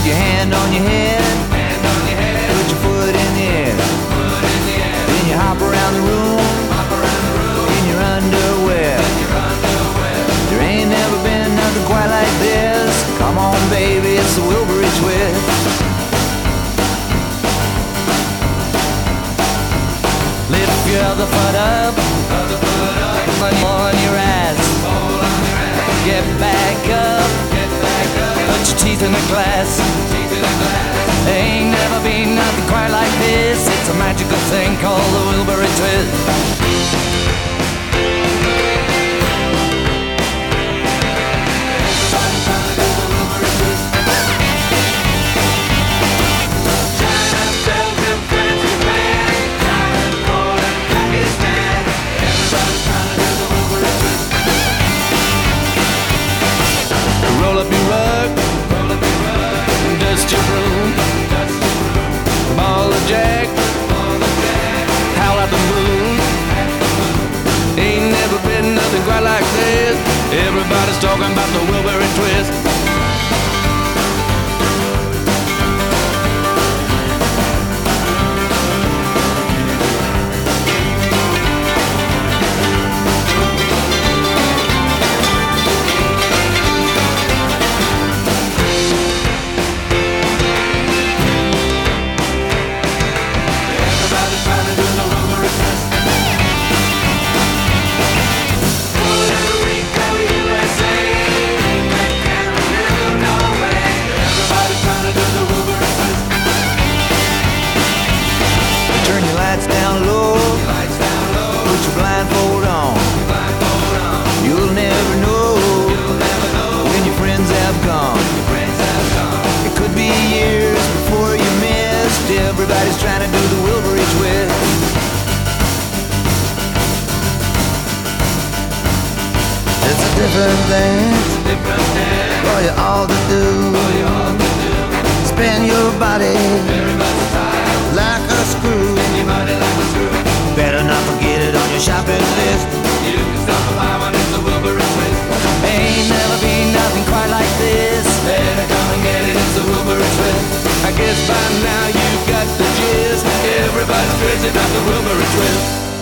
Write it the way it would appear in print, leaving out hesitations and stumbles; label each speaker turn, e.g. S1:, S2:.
S1: Put your hand on your head, put your foot in the air. Then you hop around the room in your underwear. There ain't never been nothing quite like this. Come on, baby, it's the Wilbury Twist. Lift your other foot up, on your ass. Get back up, put your teeth in the glass. Ain't never been nothing quite like this. It's a magical thing called the Wilbury Twist. Roll up your rug, dust your broom, ball of jack, howl at the moon. Ain't never been nothing quite like this. Everybody's talking about the Wilbury Twist. Down low, put your blindfold on. You'll never know when your friends have gone. It could be years before you missed. Everybody's trying to do the Wilbury Twist. It's a different thing for you all to do. Spin your body like a screw. Better not forget it on your shopping list. You can stop by when it's the Wilbury Twist. Ain't never been nothing quite like this. Better come and get it, it's the Wilbury Twist. I guess by now you got the gist. Everybody's crazy about the Wilbury Twist.